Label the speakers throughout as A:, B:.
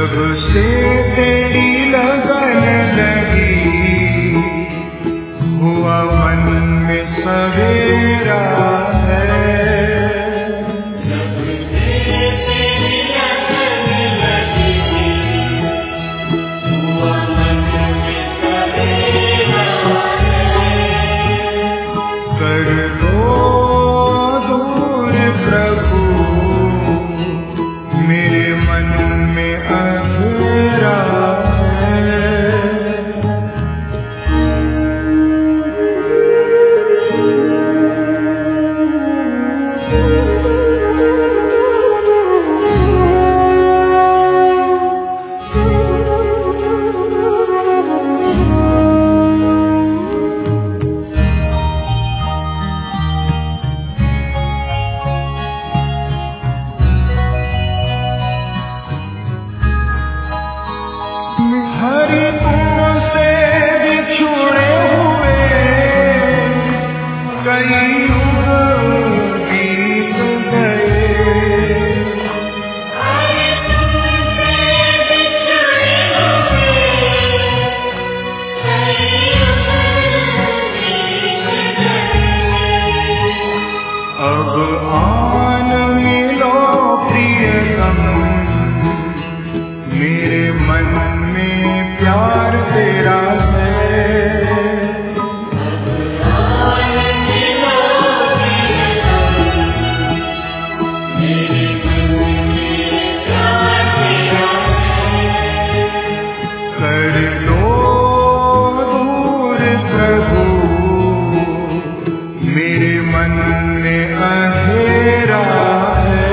A: जब से तेरी लगन लगी हुआ मन में सवेरा है। जब से तेरी लगन लगी हुआ मन में सवेरा है। कर दो दूर प्रभु मेरे मन में अंधेरा है। हरि तुमसे बिछुड़े हुए कई युग बीत गए। हरि तुमसे बिछुड़े हुए कई युग बीत गए। अब आन मिलो प्रियतम मेरे मन में प्यार तेरा है। मेरे मन में प्यार तेरा है। कर दो दूर प्रभु मेरे मन में अंधेरा है।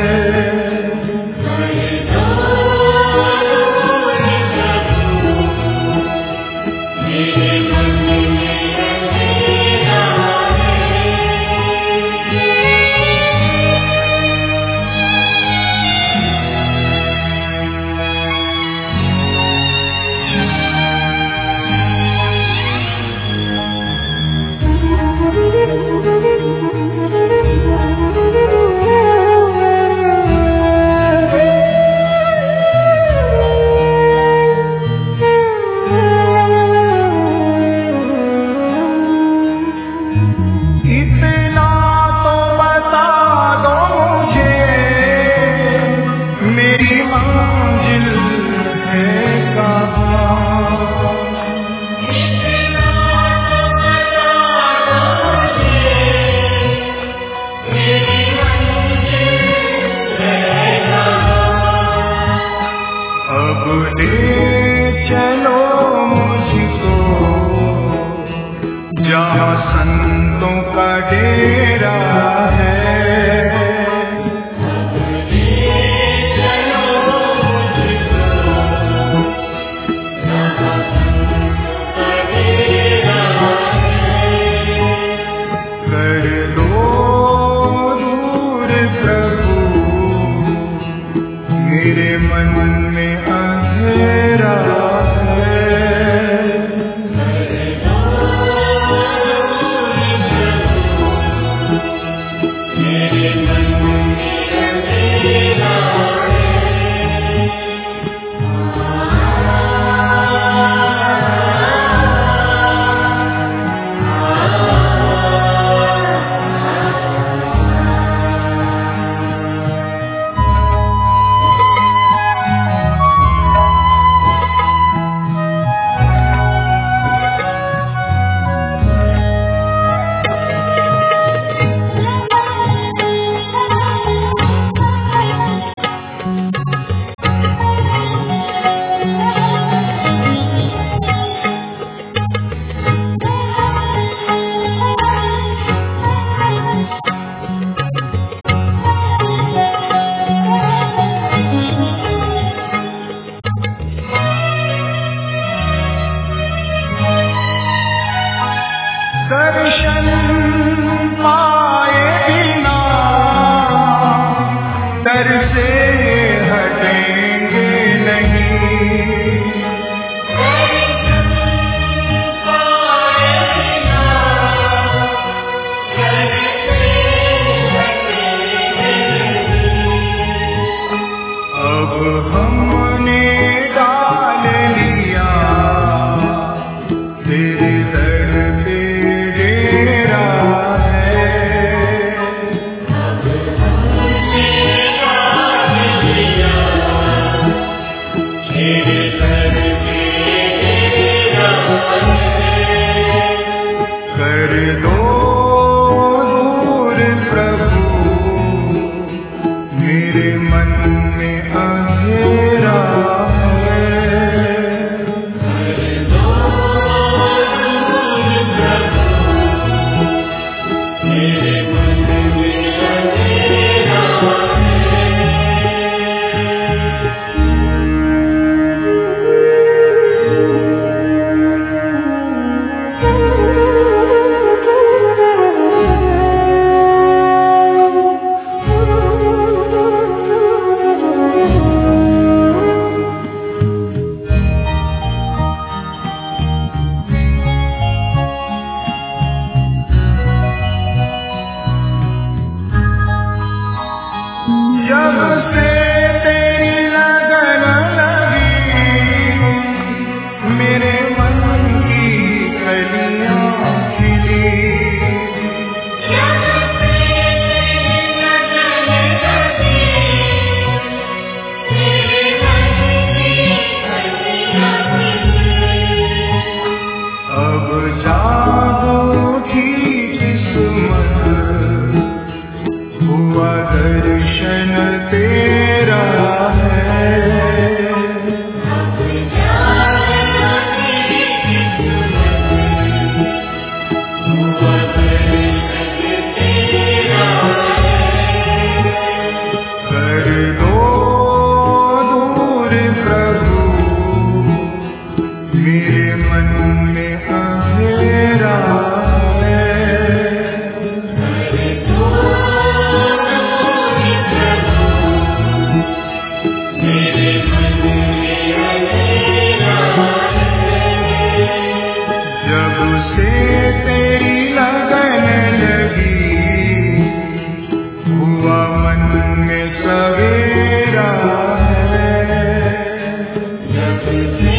A: इतना तो बता दो मुझे मेरी मंजिल है कहाँ। इतना तो बता दो मुझे मेरी मंजिल है कहाँ। अब ले चलो मुझको जहाँ संतों का डेरा है। कर दो दूर प्रभु मेरे मन में अंधेरा है। Yeah.
B: सवेरा है।